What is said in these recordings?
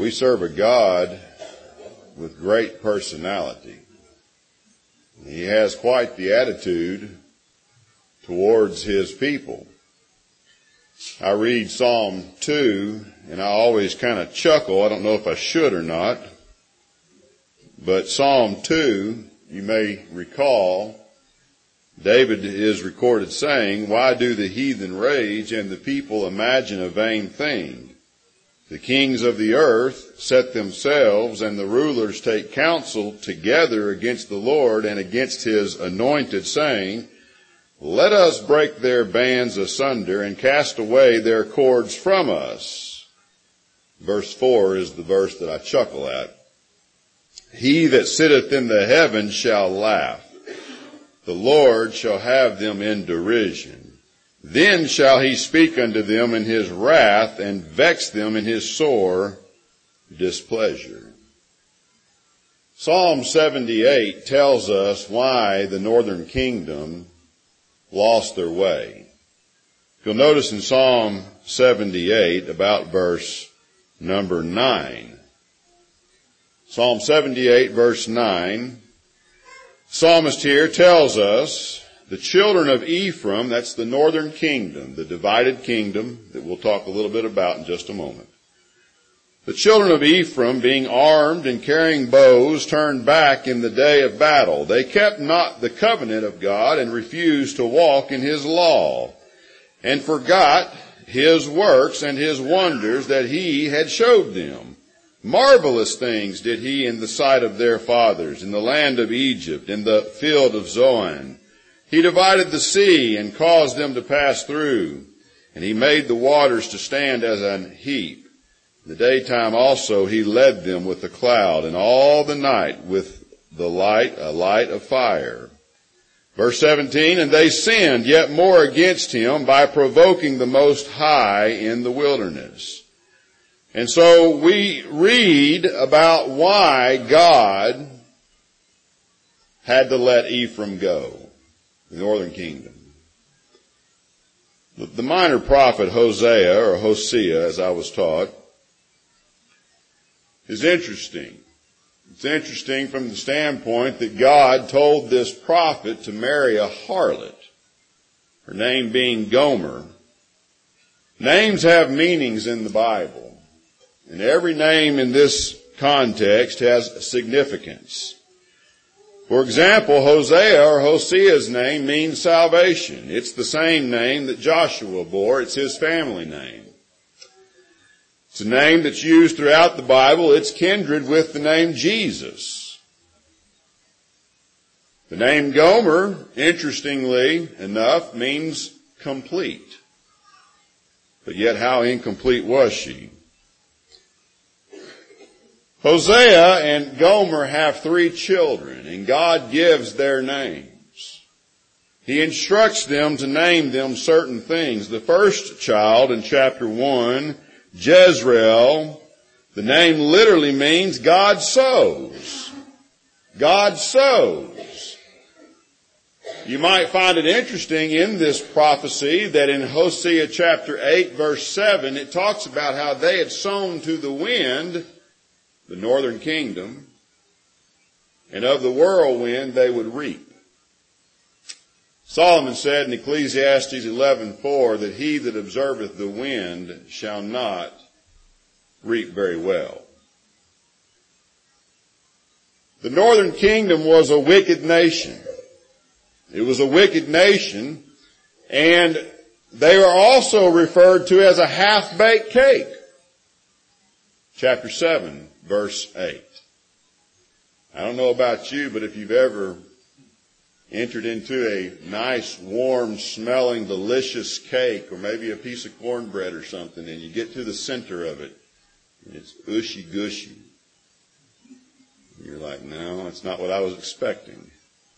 We serve a God with great personality. He has quite the attitude towards His people. I read Psalm 2, and I always kind of chuckle. I don't know if I should or not. But Psalm 2, you may recall, David is recorded saying, "Why do the heathen rage and the people imagine a vain thing? The kings of the earth set themselves, and the rulers take counsel together against the Lord and against His anointed, saying, Let us break their bands asunder and cast away their cords from us." Verse 4 is the verse that I chuckle at. "He that sitteth in the heavens shall laugh. The Lord shall have them in derision. Then shall He speak unto them in His wrath and vex them in His sore displeasure." Psalm 78 tells us why the northern kingdom lost their way. You'll notice in Psalm 78 about verse number 9. Psalm 78 verse 9. Psalmist here tells us the children of Ephraim, that's the northern kingdom, the divided kingdom that we'll talk a little bit about in just a moment. The children of Ephraim, being armed and carrying bows, turned back in the day of battle. They kept not the covenant of God and refused to walk in His law, and forgot His works and His wonders that He had showed them. Marvelous things did He in the sight of their fathers, in the land of Egypt, in the field of Zoan. He divided the sea and caused them to pass through, and He made the waters to stand as an heap. In the daytime also He led them with a cloud, and all the night with the light, a light of fire. Verse 17, "And they sinned yet more against Him by provoking the Most High in the wilderness." And so we read about why God had to let Ephraim go, the northern kingdom. The minor prophet Hosea, or Hosea as I was taught, is interesting. It's interesting from the standpoint that God told this prophet to marry a harlot, her name being Gomer. Names have meanings in the Bible, and every name in this context has significance. For example, Hosea or Hosea's name means salvation. It's the same name that Joshua bore. It's his family name. It's a name that's used throughout the Bible. It's kindred with the name Jesus. The name Gomer, interestingly enough, means complete. But yet how incomplete was she? Hosea and Gomer have 3 children, and God gives their names. He instructs them to name them certain things. The first child in chapter 1, Jezreel, the name literally means God sows. God sows. You might find it interesting in this prophecy that in Hosea chapter 8 verse 7, it talks about how they had sown to the wind, the northern kingdom, and of the whirlwind they would reap. Solomon said in Ecclesiastes 11:4 that he that observeth the wind shall not reap very well. The northern kingdom was a wicked nation. It was a wicked nation, and they were also referred to as a half-baked cake. Chapter 7, verse 8. I don't know about you, but if you've ever entered into a nice, warm, smelling, delicious cake, or maybe a piece of cornbread or something, and you get to the center of it, and it's ushy-gushy. You're like, no, it's not what I was expecting.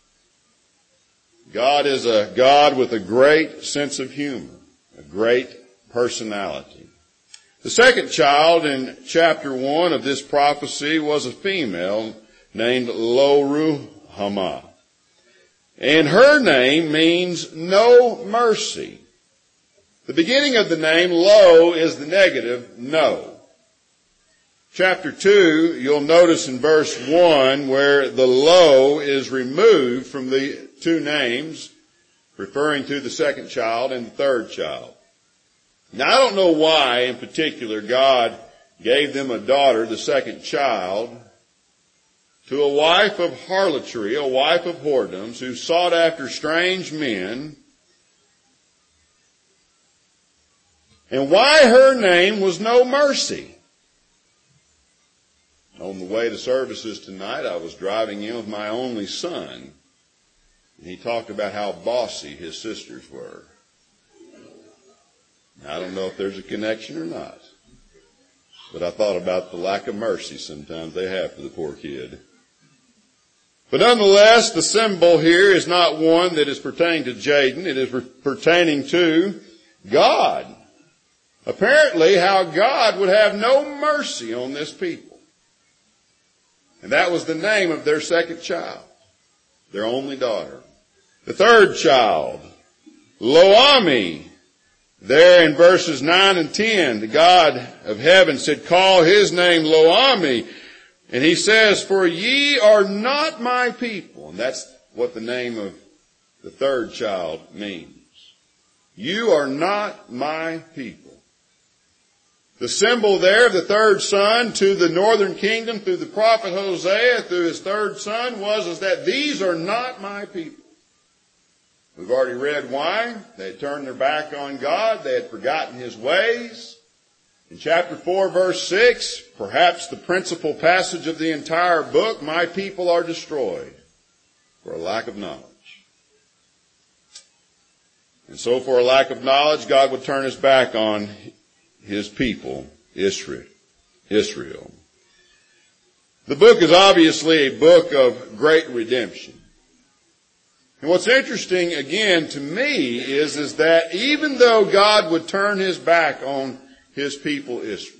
God is a God with a great sense of humor, a great personality. The second child in chapter 1 of this prophecy was a female named Lo-ruhamah. And her name means no mercy. The beginning of the name, Lo, is the negative, no. chapter 2, you'll notice in verse 1 where the lo is removed from the two names, referring to the second child and the third child. Now, I don't know why, in particular, God gave them a daughter, the second child, to a wife of harlotry, a wife of whoredoms, who sought after strange men, and why her name was No Mercy. On the way to services tonight, I was driving in with my only son, and he talked about how bossy his sisters were. I don't know if there's a connection or not, but I thought about the lack of mercy sometimes they have for the poor kid. But nonetheless, the symbol here is not one that is pertaining to Jaden. It is pertaining to God. Apparently, how God would have no mercy on this people. And that was the name of their second child, their only daughter. The third child, Lo-Ammi. There in verses 9 and 10, the God of heaven said, call his name Lo-Ammi. And he says, for ye are not my people. And that's what the name of the third child means. You are not my people. The symbol there of the third son to the northern kingdom through the prophet Hosea, through his third son, was that these are not my people. We've already read why. They had turned their back on God. They had forgotten his ways. In chapter 4, verse 6, perhaps the principal passage of the entire book, my people are destroyed for a lack of knowledge. And so for a lack of knowledge, God would turn his back on his people, Israel. The book is obviously a book of great redemption. And what's interesting, again, to me is that even though God would turn his back on his people Israel,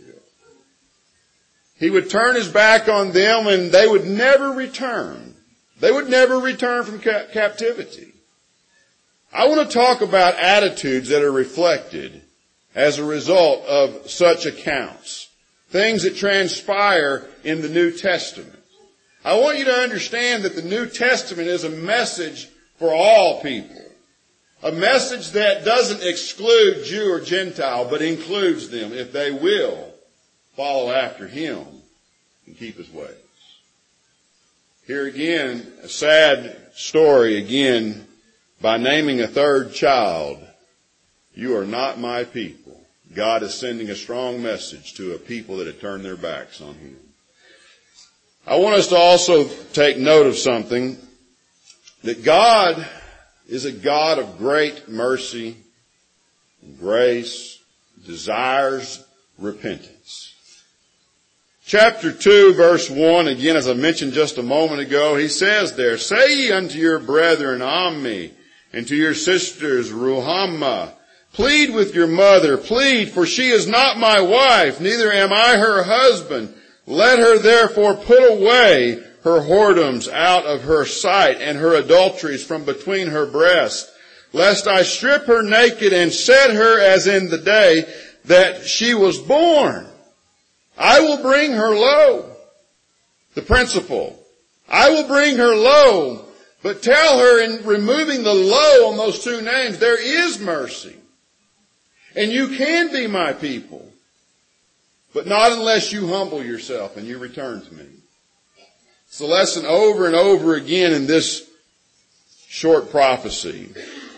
he would turn his back on them and they would never return. They would never return from captivity. I want to talk about attitudes that are reflected as a result of such accounts. Things that transpire in the New Testament. I want you to understand that the New Testament is a message for all people. A message that doesn't exclude Jew or Gentile, but includes them if they will follow after him and keep his ways. Here again, a sad story again by naming a third child. You are not my people. God is sending a strong message to a people that had turned their backs on him. I want us to also take note of something, that God is a God of great mercy and grace, desires repentance. Chapter 2, verse 1, again, as I mentioned just a moment ago, he says there, say ye unto your brethren, Ammi, and to your sisters, Ruhamah, plead with your mother, plead, for she is not my wife, neither am I her husband. Let her therefore put away her whoredoms out of her sight, and her adulteries from between her breasts, lest I strip her naked and set her as in the day that she was born. I will bring her low. The principle. I will bring her low, but tell her in removing the low on those two names, there is mercy. And you can be my people, but not unless you humble yourself and you return to me. It's the lesson over and over again in this short prophecy.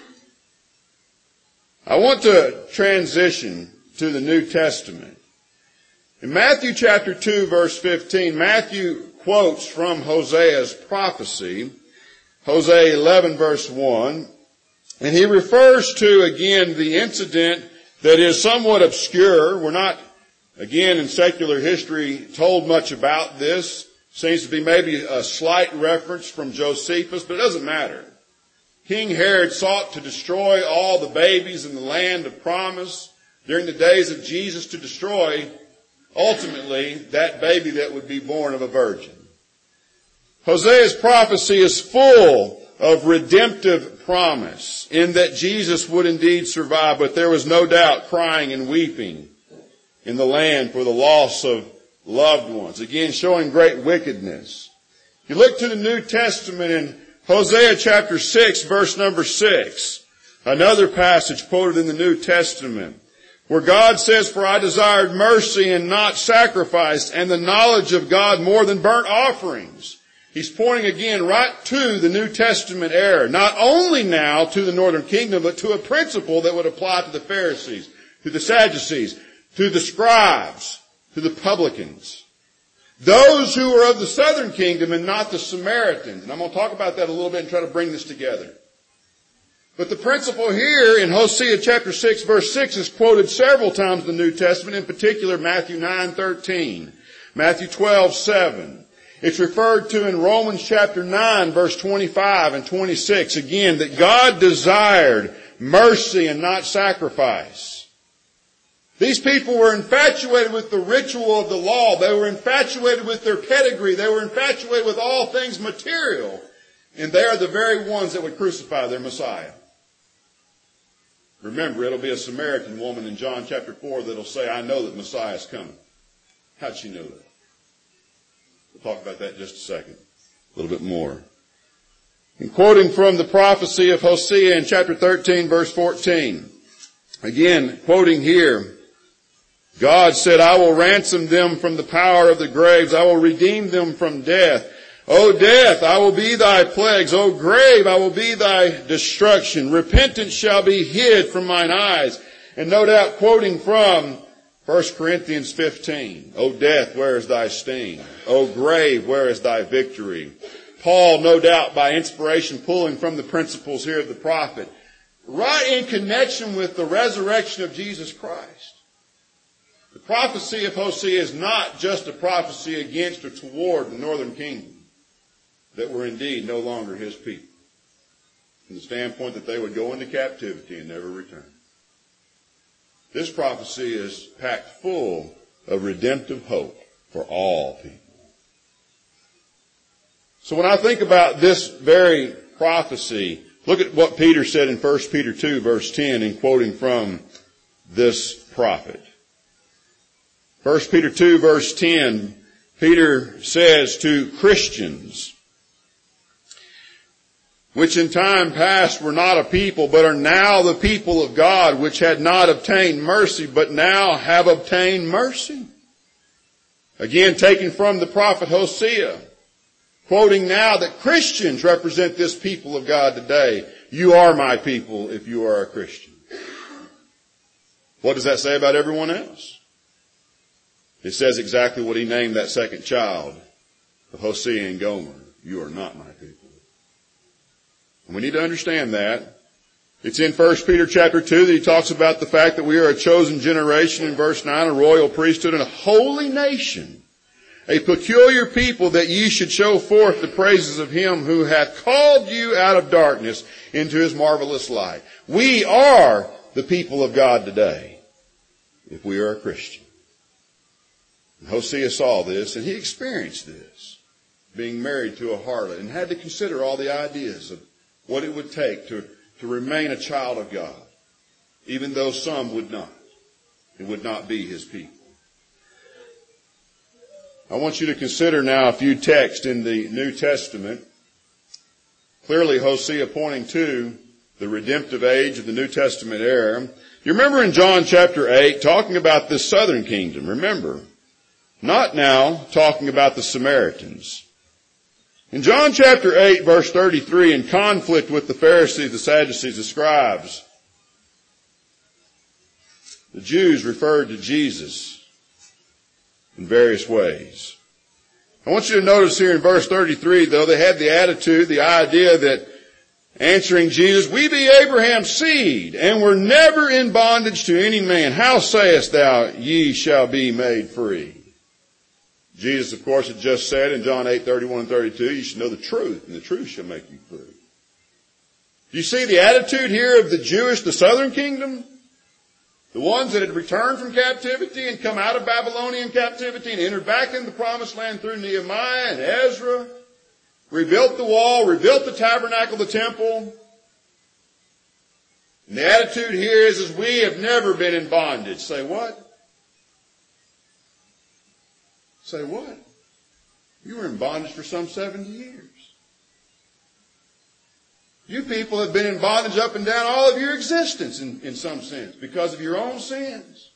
I want to transition to the New Testament. In Matthew chapter 2, verse 15, Matthew quotes from Hosea's prophecy, Hosea 11, verse 1, and he refers to, again, the incident that is somewhat obscure. We're not, again, in secular history told much about this. Seems to be maybe a slight reference from Josephus, but it doesn't matter. King Herod sought to destroy all the babies in the land of promise during the days of Jesus, to destroy, ultimately, that baby that would be born of a virgin. Hosea's prophecy is full of redemptive promise in that Jesus would indeed survive, but there was no doubt crying and weeping in the land for the loss of loved ones. Again, showing great wickedness. You look to the New Testament in Hosea chapter 6, verse number 6. Another passage quoted in the New Testament, where God says, "For I desired mercy and not sacrifice, and the knowledge of God more than burnt offerings." He's pointing again right to the New Testament era, not only now to the northern kingdom, but to a principle that would apply to the Pharisees, to the Sadducees, to the scribes, to the publicans. Those who were of the southern kingdom and not the Samaritans. And I'm going to talk about that a little bit and try to bring this together. But the principle here in Hosea chapter 6 verse 6 is quoted several times in the New Testament, in particular Matthew 9:13, Matthew 12:7. It's referred to in Romans chapter 9 verse 25 and 26, again, that God desired mercy and not sacrifice. These people were infatuated with the ritual of the law. They were infatuated with their pedigree. They were infatuated with all things material. And they are the very ones that would crucify their Messiah. Remember, it'll be a Samaritan woman in John chapter 4 that'll say, "I know that Messiah is coming." How'd she know that? We'll talk about that in just a second. A little bit more. And quoting from the prophecy of Hosea in chapter 13 verse 14. Again, quoting here, God said, "I will ransom them from the power of the graves. I will redeem them from death. O death, I will be thy plagues. O grave, I will be thy destruction. Repentance shall be hid from mine eyes." And no doubt quoting from 1 Corinthians 15. O death, where is thy sting? O grave, where is thy victory? Paul, no doubt by inspiration, pulling from the principles here of the prophet, right in connection with the resurrection of Jesus Christ. The prophecy of Hosea is not just a prophecy against or toward the northern kingdom, that were indeed no longer his people, from the standpoint that they would go into captivity and never return. This prophecy is packed full of redemptive hope for all people. So when I think about this very prophecy, look at what Peter said in 1 Peter 2 verse 10 in quoting from this prophet. 1 Peter 2 verse 10, Peter says to Christians, "Which in time past were not a people, but are now the people of God, which had not obtained mercy, but now have obtained mercy." Again, taken from the prophet Hosea, quoting now that Christians represent this people of God today. You are my people if you are a Christian. What does that say about everyone else? It says exactly what he named that second child of Hosea and Gomer. You are not my people. And we need to understand that. It's in 1 Peter chapter 2 that he talks about the fact that we are a chosen generation in verse 9, a royal priesthood and a holy nation, a peculiar people, that ye should show forth the praises of him who hath called you out of darkness into his marvelous light. We are the people of God today if we are a Christian. And Hosea saw this and he experienced this, being married to a harlot, and had to consider all the ideas of what it would take to remain a child of God, even though some would not. It would not be his people. I want you to consider now a few texts in the New Testament. Clearly Hosea pointing to the redemptive age of the New Testament era. You remember in John chapter 8 talking about this southern kingdom. Remember, not now talking about the Samaritans. In John chapter 8 verse 33, in conflict with the Pharisees, the Sadducees, the scribes, the Jews referred to Jesus in various ways. I want you to notice here in verse 33, though, they had the attitude, the idea that answering Jesus, "We be Abraham's seed, and were never in bondage to any man. How sayest thou, ye shall be made free?" Jesus, of course, had just said in John 8:31 and 32, you should know the truth, and the truth shall make you free. Do you see the attitude here of the Jewish, the southern kingdom? The ones that had returned from captivity and come out of Babylonian captivity and entered back into the promised land through Nehemiah and Ezra, rebuilt the wall, rebuilt the tabernacle, the temple. And the attitude here is we have never been in bondage. Say what? Say, what? You were in bondage for some 70 years. You people have been in bondage up and down all of your existence in some sense because of your own sins.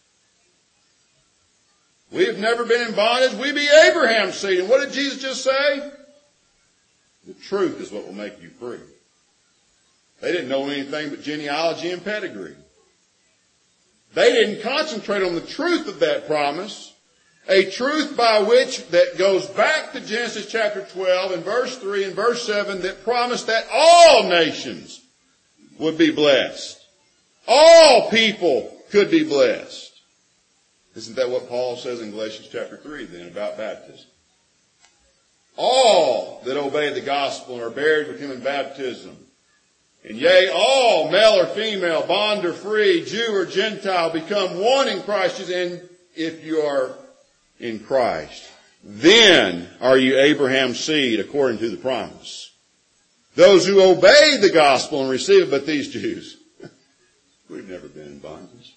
We have never been in bondage. We be Abraham's seed. And what did Jesus just say? The truth is what will make you free. They didn't know anything but genealogy and pedigree. They didn't concentrate on the truth of that promise, a truth by which that goes back to Genesis chapter 12 and verse 3 and verse 7 that promised that all nations would be blessed. All people could be blessed. Isn't that what Paul says in Galatians chapter 3 then about baptism? All that obey the gospel are buried with him in baptism. And yea, all, male or female, bond or free, Jew or Gentile, become one in Christ Jesus. And if you are in Christ, then are you Abraham's seed according to the promise. Those who obey the gospel and receive it, but these Jews, we've never been in bondage.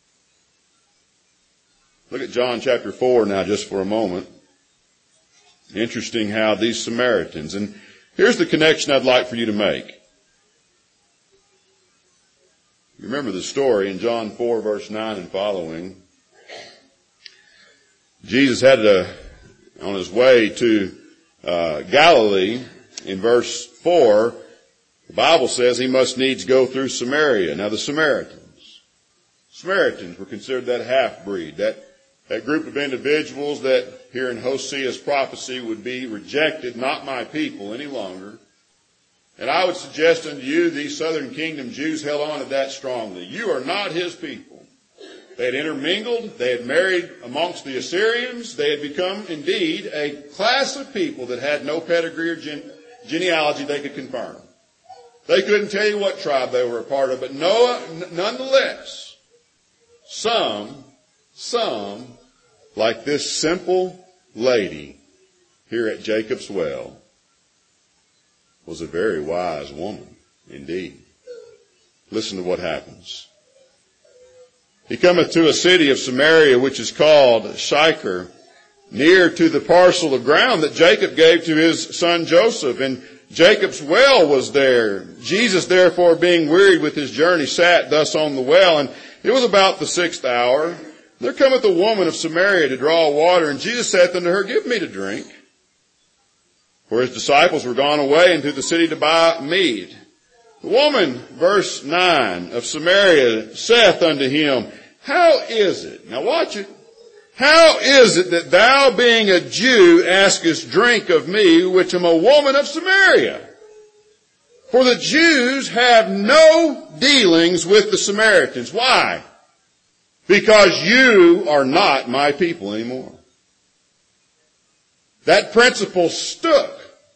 Look at John chapter 4 now just for a moment. Interesting how these Samaritans, and here's the connection I'd like for you to make. You remember the story in John 4 verse 9 and following. Jesus had on his way to Galilee, in verse 4, the Bible says he must needs go through Samaria. Now the Samaritans were considered that half-breed, that group of individuals that here in Hosea's prophecy would be rejected, not my people any longer. And I would suggest unto you, these southern kingdom Jews held on to that strongly. You are not his people. They had intermingled. They had married amongst the Assyrians. They had become, indeed, a class of people that had no pedigree or genealogy they could confirm. They couldn't tell you what tribe they were a part of, but nonetheless, some, like this simple lady here at Jacob's well, was a very wise woman indeed. Listen to what happens. He cometh to a city of Samaria, which is called Sychar, near to the parcel of ground that Jacob gave to his son Joseph. And Jacob's well was there. Jesus, therefore, being wearied with his journey, sat thus on the well. And it was about the 6th hour. There cometh a woman of Samaria to draw water. And Jesus saith unto her, Give me to drink. For his disciples were gone away into the city to buy meat. The woman, verse 9, of Samaria saith unto him, How is it? Now watch it. How is it that thou, being a Jew, askest drink of me, which am a woman of Samaria? For the Jews have no dealings with the Samaritans. Why? Because you are not my people anymore. That principle stuck.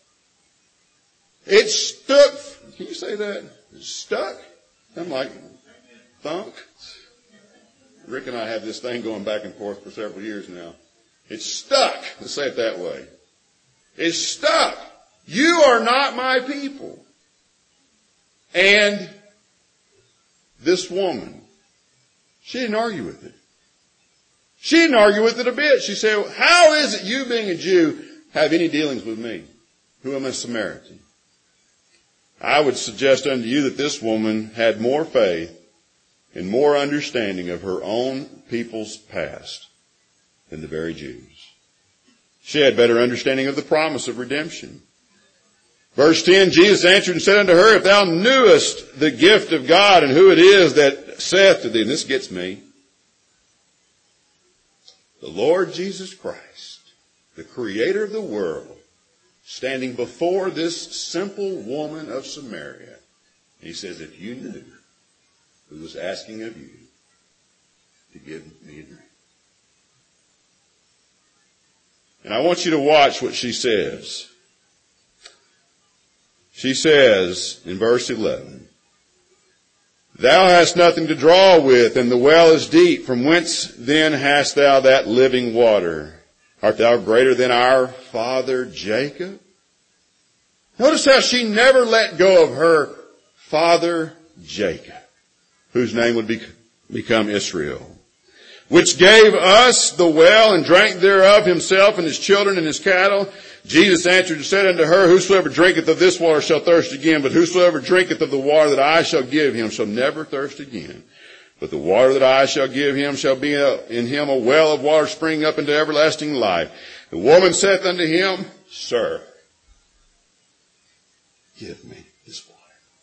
It stuck. Can you say that? It stuck? I'm like, thunk. Rick and I have this thing going back and forth for several years now. It's stuck. Let's say it that way. It's stuck. You are not my people. And this woman, she didn't argue with it. She didn't argue with it a bit. She said, How is it you, being a Jew, have any dealings with me, who am a Samaritan? I would suggest unto you that this woman had more faith and more understanding of her own people's past than the very Jews. She had better understanding of the promise of redemption. Verse 10, Jesus answered and said unto her, If thou knewest the gift of God and who it is that saith to thee, and this gets me, the Lord Jesus Christ, the creator of the world, standing before this simple woman of Samaria. He says, if you knew who was asking of you to give me a drink. And I want you to watch what she says. She says in verse 11, Thou hast nothing to draw with, and the well is deep. From whence then hast thou that living water? Art thou greater than our father Jacob? Notice how she never let go of her father Jacob, whose name would become Israel. which gave us the well and drank thereof himself and his children and his cattle? Jesus answered and said unto her, whosoever drinketh of this water shall thirst again, but whosoever drinketh of the water that I shall give him shall never thirst again. But the water that I shall give him shall be in him a well of water springing up into everlasting life. The woman saith unto him, Sir, give me this water.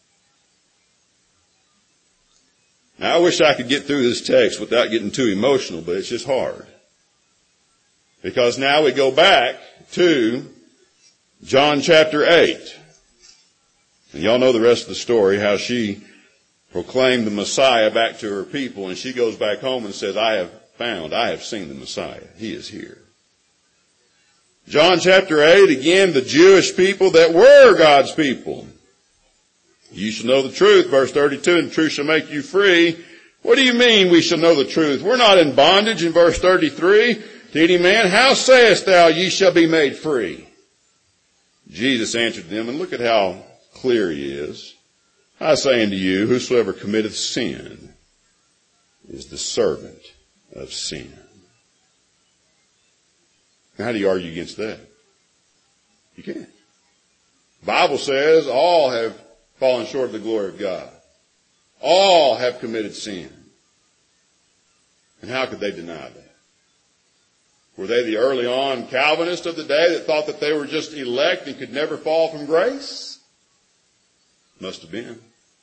Now I wish I could get through this text without getting too emotional, but it's just hard. Because now we go back to John chapter 8. And y'all know the rest of the story, how she proclaimed the Messiah back to her people, and she goes back home and says, I have seen the Messiah. He is here. John chapter 8, again, the Jewish people that were God's people. You shall know the truth, verse 32, and the truth shall make you free. What do you mean we shall know the truth? We're not in bondage in verse 33 to any man. How sayest thou ye shall be made free? Jesus answered them, and look at how clear he is. I say unto you, whosoever committeth sin is the servant of sin. Now, how do you argue against that? You can't. The Bible says all have fallen short of the glory of God. All have committed sin. And how could they deny that? Were they the early on Calvinists of the day that thought that they were just elect and could never fall from grace? Must have been.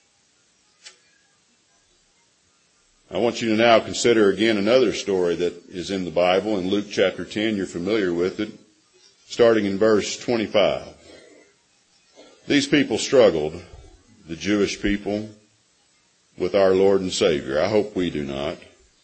I want you to now consider again another story that is in the Bible in Luke chapter 10. You're familiar with it, starting in verse 25. These people struggled, the Jewish people, with our Lord and Savior. I hope we do not.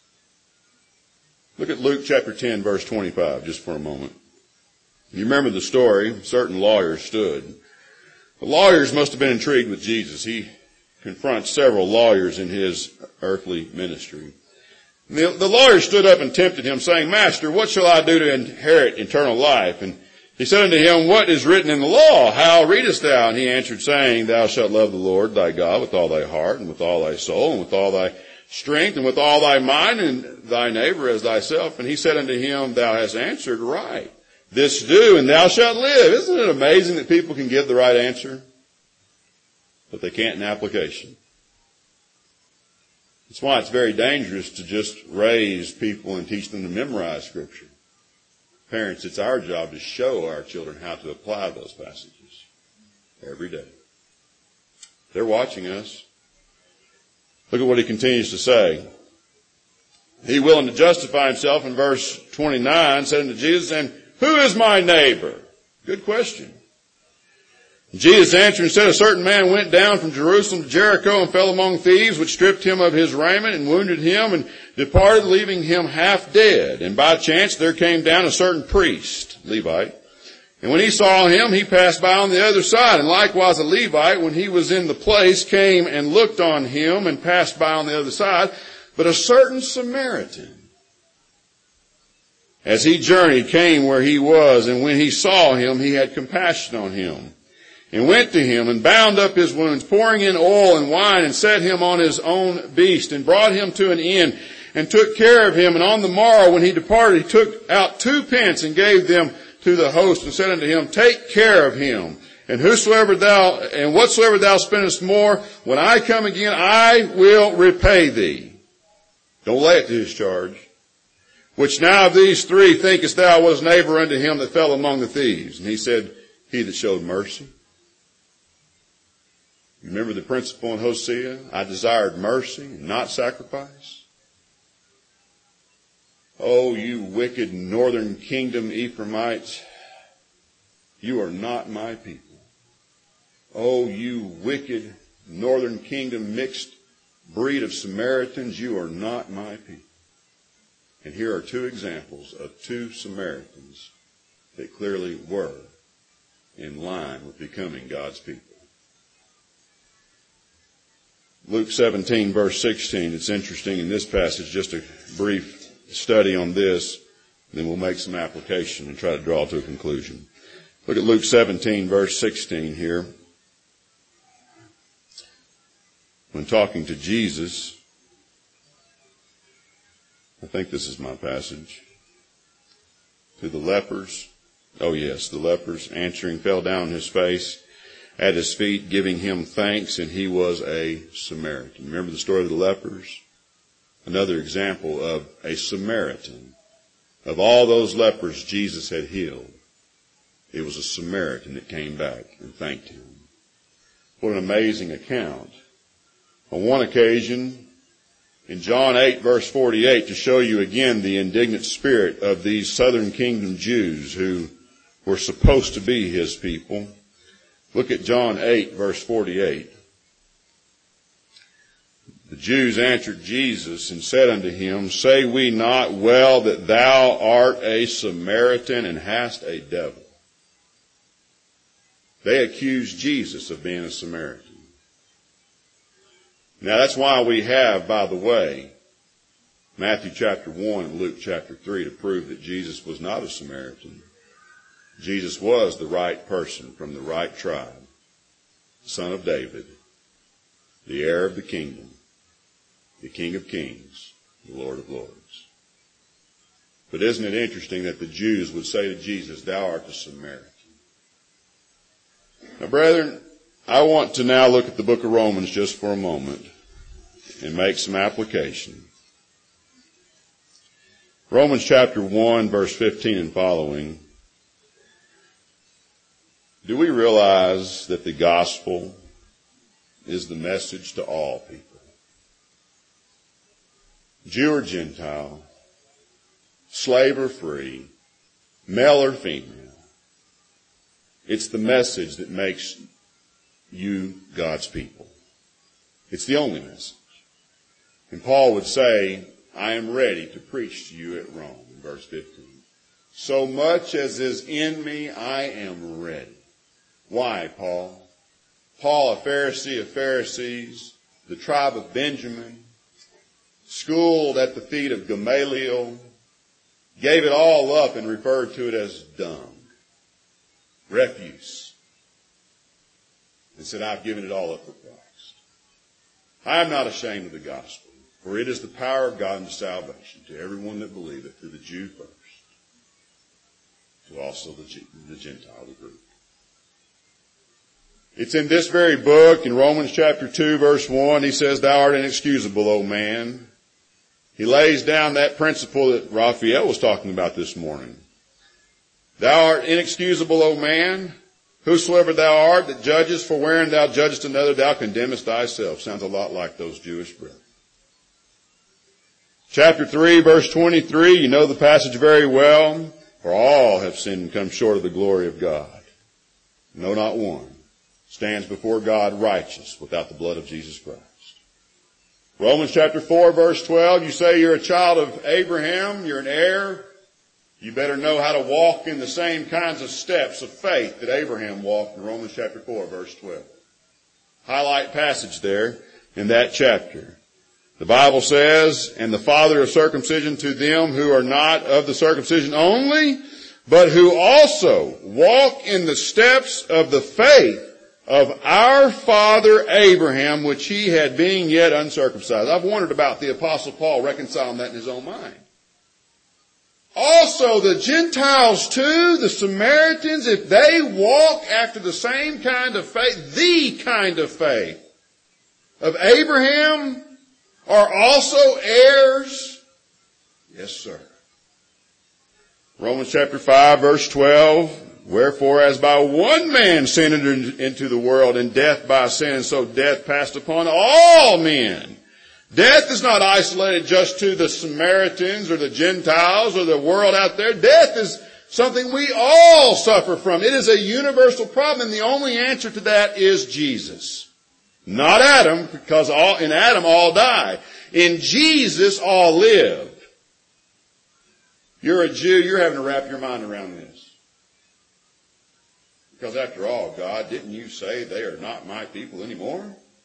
Look at Luke chapter 10, verse 25, just for a moment. You remember the story. Certain lawyers stood. The lawyers must have been intrigued with Jesus. He confronts several lawyers in his earthly ministry. The lawyers stood up and tempted him, saying, Master, what shall I do to inherit eternal life? And he said unto him, What is written in the law? How readest thou? And he answered, saying, Thou shalt love the Lord thy God with all thy heart, and with all thy soul, and with all thy strength, and with all thy mind, and thy neighbor as thyself. And he said unto him, Thou hast answered right. This do, and thou shalt live. Isn't it amazing that people can give the right answer, but they can't in application? That's why it's very dangerous to just raise people and teach them to memorize Scripture. Parents, it's our job to show our children how to apply those passages every day. They're watching us. Look at what he continues to say. He, willing to justify himself, in verse 29, said unto Jesus, And who is my neighbor? Good question. Jesus answered and said, A certain man went down from Jerusalem to Jericho and fell among thieves, which stripped him of his raiment and wounded him and departed, leaving him half dead. And by chance there came down a certain priest, Levite. And when he saw him, he passed by on the other side. And likewise a Levite, when he was in the place, came and looked on him and passed by on the other side. But a certain Samaritan, as he journeyed, came where he was. And when he saw him, he had compassion on him, and went to him and bound up his wounds, pouring in oil and wine, and set him on his own beast, and brought him to an inn, and took care of him. And on the morrow, when he departed, he took out 2 pence and gave them to the host, and said unto him, Take care of him, and whatsoever thou spendest more, when I come again, I will repay thee. Don't lay it to his charge. Which now of these 3 thinkest thou was neighbor unto him that fell among the thieves? And he said, He that showed mercy. You remember the principle in Hosea? I desired mercy and not sacrifice. Oh, you wicked northern kingdom Ephraimites, you are not my people. Oh, you wicked northern kingdom mixed breed of Samaritans, you are not my people. And here are 2 examples of 2 Samaritans that clearly were in line with becoming God's people. Luke 17, verse 16. It's interesting in this passage, just a brief study on this, then we'll make some application and try to draw to a conclusion. Look at Luke 17, verse 16 here. When talking to Jesus, I think this is my passage. To the lepers. Oh yes, the lepers answering fell down on his face at his feet, giving him thanks, and he was a Samaritan. Remember the story of the lepers? Another example of a Samaritan. Of all those lepers Jesus had healed, it was a Samaritan that came back and thanked him. What an amazing account. On one occasion, in John 8, verse 48, to show you again the indignant spirit of these southern kingdom Jews who were supposed to be his people. Look at John 8, verse 48. The Jews answered Jesus and said unto him, Say we not well that thou art a Samaritan and hast a devil? They accused Jesus of being a Samaritan. Now that's why we have, by the way, Matthew chapter 1 and Luke chapter 3 to prove that Jesus was not a Samaritan. Jesus was the right person from the right tribe, son of David, the heir of the kingdom, the King of kings, the Lord of lords. But isn't it interesting that the Jews would say to Jesus, Thou art a Samaritan? Now, brethren, I want to now look at the book of Romans just for a moment and make some application. Romans chapter 1, verse 15 and following. Do we realize that the gospel is the message to all people? Jew or Gentile, slave or free, male or female. It's the message that makes you God's people. It's the only message. And Paul would say, I am ready to preach to you at Rome, in verse 15. So much as is in me, I am ready. Why, Paul? Paul, a Pharisee of Pharisees, the tribe of Benjamin, schooled at the feet of Gamaliel, gave it all up and referred to it as dung, refuse, and said, I've given it all up for Christ. I am not ashamed of the gospel, for it is the power of God unto salvation to everyone that believeth, to the Jew first, to also the Gentile, the Greek. It's in this very book, in Romans chapter 2, verse 1, he says, Thou art inexcusable, O man. He lays down that principle that Raphael was talking about this morning. Thou art inexcusable, O man. Whosoever thou art that judgest, for wherein thou judgest another, thou condemnest thyself. Sounds a lot like those Jewish brethren. Chapter 3, verse 23, you know the passage very well. For all have sinned and come short of the glory of God. No, not one stands before God righteous without the blood of Jesus Christ. Romans chapter 4, verse 12, you say you're a child of Abraham, you're an heir. You better know how to walk in the same kinds of steps of faith that Abraham walked in Romans chapter 4, verse 12. Highlight passage there in that chapter. The Bible says, and the father of circumcision to them who are not of the circumcision only, but who also walk in the steps of the faith of our father Abraham, which he had being yet uncircumcised. I've wondered about the Apostle Paul reconciling that in his own mind. Also the Gentiles too, the Samaritans, if they walk after the same kind of faith, the kind of faith of Abraham, are also heirs. Yes, sir. Romans chapter 5, verse 12. Wherefore, as by one man sin entered into the world, and death by sin, so death passed upon all men. Death is not isolated just to the Samaritans or the Gentiles or the world out there. Death is something we all suffer from. It is a universal problem, and the only answer to that is Jesus. Not Adam, because in Adam all die. In Jesus all live. You're a Jew, you're having to wrap your mind around this. Because after all, God, didn't you say they are not my people anymore?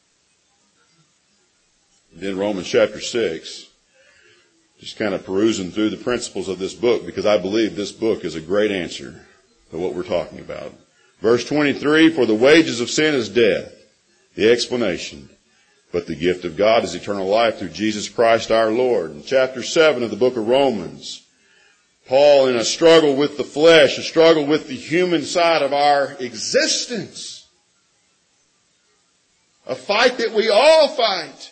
Then Romans chapter 6, just kind of perusing through the principles of this book, because I believe this book is a great answer to what we're talking about. Verse 23, for the wages of sin is death. The explanation. But the gift of God is eternal life through Jesus Christ our Lord. In chapter 7 of the book of Romans, Paul, in a struggle with the flesh, a struggle with the human side of our existence, a fight that we all fight,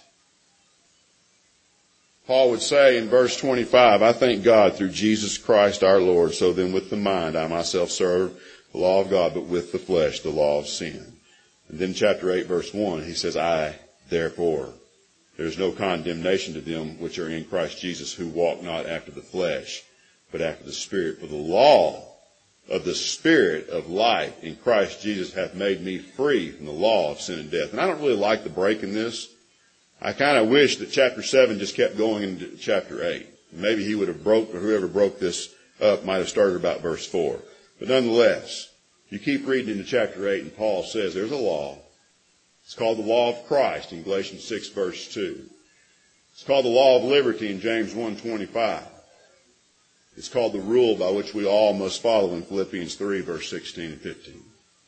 Paul would say in verse 25, I thank God through Jesus Christ our Lord. So then with the mind I myself serve the law of God, but with the flesh the law of sin. And then chapter 8 verse 1, he says, therefore, there is no condemnation to them which are in Christ Jesus, who walk not after the flesh, but after the Spirit. For the law of the Spirit of life in Christ Jesus hath made me free from the law of sin and death. And I don't really like the break in this. I kind of wish that chapter 7 just kept going into chapter 8. Maybe he would have or whoever broke this up might have started about verse 4. But nonetheless, you keep reading into chapter 8 and Paul says there's a law. It's called the law of Christ in Galatians 6 verse 2. It's called the law of liberty in James 1:25. It's called the rule by which we all must follow in Philippians 3 verse 16 and 15.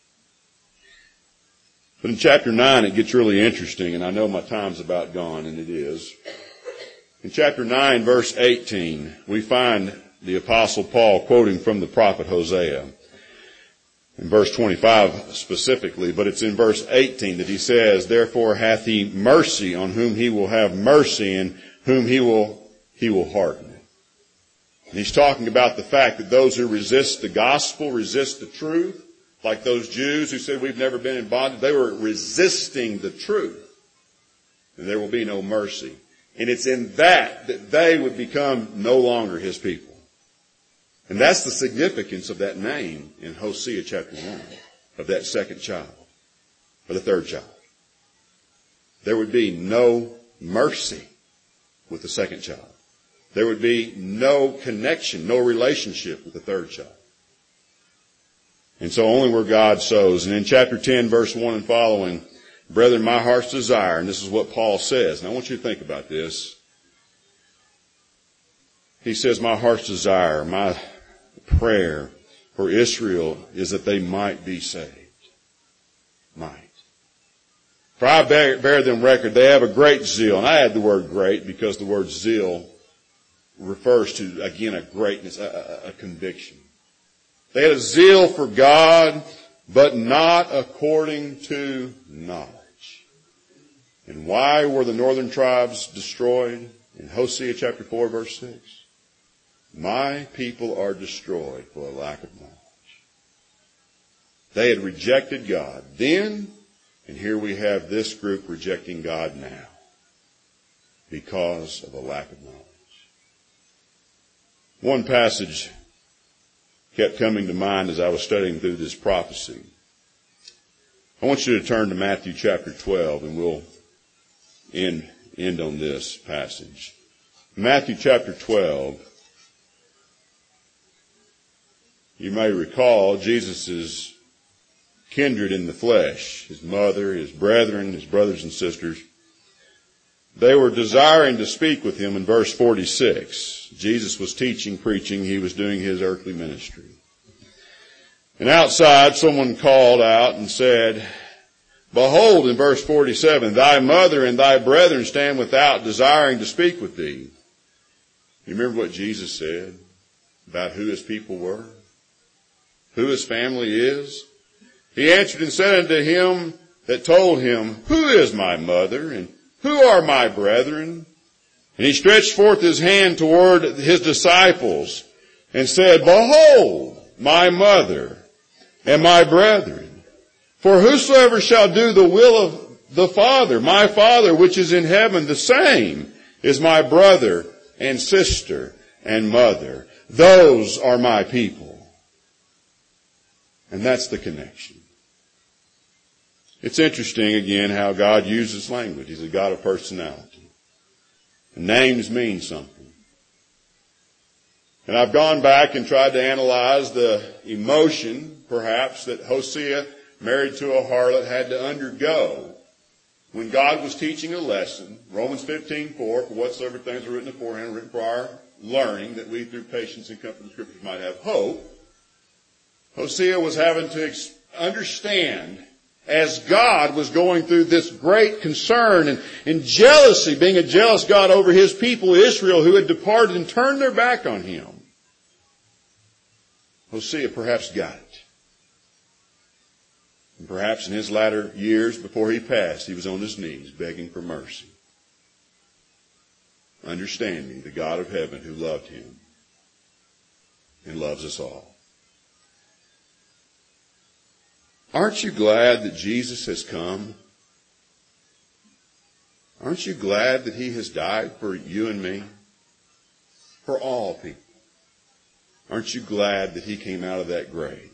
But in chapter 9 it gets really interesting, and I know my time's about gone, and it is. In chapter 9 verse 18 we find the Apostle Paul quoting from the prophet Hosea. In verse 25 specifically, but it's in verse 18 that he says, therefore hath he mercy on whom he will have mercy, and whom he will harden. And he's talking about the fact that those who resist the gospel, resist the truth, like those Jews who said we've never been in bondage, they were resisting the truth. And there will be no mercy. And it's in that they would become no longer his people. And that's the significance of that name in Hosea chapter 1, of that second child, or the third child. There would be no mercy with the second child. There would be no connection, no relationship with the third child. And so only where God sows. And in chapter 10, verse 1 and following, brethren, my heart's desire, and this is what Paul says. And I want you to think about this. He says, my heart's desire, my prayer for Israel is that they might be saved. Might. For I bear them record, they have a great zeal. And I add the word great because the word zeal refers to, again, a greatness, a conviction. They had a zeal for God, but not according to knowledge. And why were the northern tribes destroyed? In Hosea chapter 4 verse 6. My people are destroyed for a lack of knowledge. They had rejected God then, and here we have this group rejecting God now because of a lack of knowledge. One passage kept coming to mind as I was studying through this prophecy. I want you to turn to Matthew chapter 12, and we'll end on this passage. Matthew chapter 12. You may recall Jesus' kindred in the flesh, his mother, his brethren, his brothers and sisters. They were desiring to speak with him in verse 46. Jesus was teaching, preaching. He was doing his earthly ministry. And outside, someone called out and said, behold, in verse 47, thy mother and thy brethren stand without, desiring to speak with thee. You remember what Jesus said about who his people were? Who his family is? He answered and said unto him that told him, who is my mother, and who are my brethren? And he stretched forth his hand toward his disciples and said, behold, my mother and my brethren. For whosoever shall do the will of the Father, my Father which is in heaven, the same is my brother and sister and mother. Those are my people. And that's the connection. It's interesting, again, how God uses language. He's a God of personality. And names mean something. And I've gone back and tried to analyze the emotion, perhaps, that Hosea, married to a harlot, had to undergo when God was teaching a lesson. Romans 15:4, for whatsoever things are written beforehand, written for our learning, that we through patience and comfort of the Scriptures might have hope. Hosea was having to understand as God was going through this great concern and jealousy, being a jealous God over His people, Israel, who had departed and turned their back on Him. Hosea perhaps got it. And perhaps in his latter years before he passed, he was on his knees begging for mercy, understanding the God of heaven who loved him and loves us all. Aren't you glad that Jesus has come? Aren't you glad that He has died for you and me? For all people. Aren't you glad that He came out of that grave?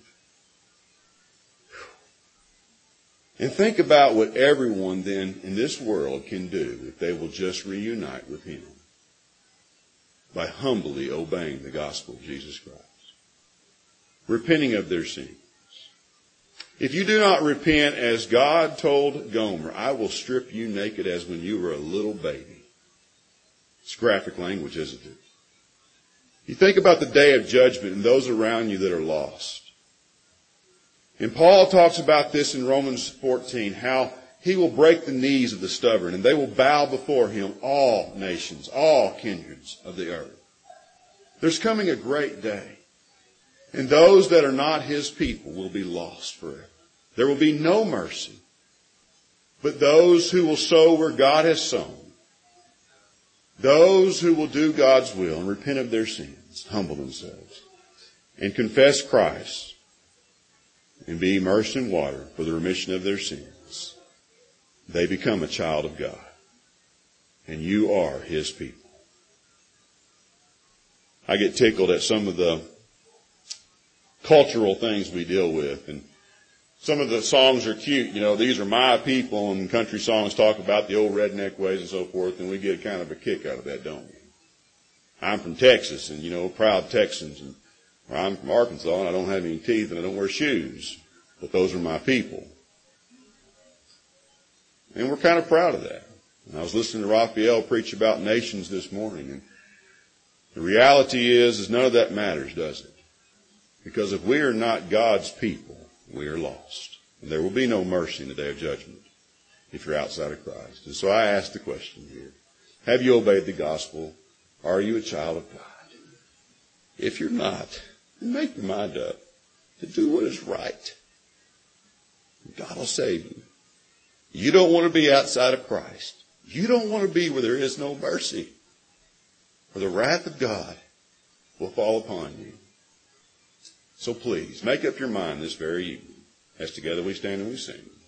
And think about what everyone then in this world can do if they will just reunite with Him by humbly obeying the gospel of Jesus Christ, repenting of their sins. If you do not repent, as God told Gomer, I will strip you naked as when you were a little baby. It's graphic language, isn't it? You think about the day of judgment and those around you that are lost. And Paul talks about this in Romans 14, how He will break the knees of the stubborn, and they will bow before Him, all nations, all kindreds of the earth. There's coming a great day, and those that are not His people will be lost forever. There will be no mercy, but those who will sow where God has sown, those who will do God's will and repent of their sins, humble themselves, and confess Christ, and be immersed in water for the remission of their sins, they become a child of God. And you are His people. I get tickled at some of the cultural things we deal with. And some of the songs are cute. You know, these are my people, and country songs talk about the old redneck ways and so forth, and we get kind of a kick out of that, don't we? I'm from Texas, and, you know, proud Texans, and I'm from Arkansas, and I don't have any teeth, and I don't wear shoes. But those are my people. And we're kind of proud of that. And I was listening to Raphael preach about nations this morning. And the reality is none of that matters, does it? Because if we are not God's people, we are lost. And there will be no mercy in the day of judgment if you're outside of Christ. And so I ask the question here. Have you obeyed the gospel? Are you a child of God? If you're not, then make your mind up to do what is right. God will save you. You don't want to be outside of Christ. You don't want to be where there is no mercy, for the wrath of God will fall upon you. So please, make up your mind this very evening as together we stand and we sing.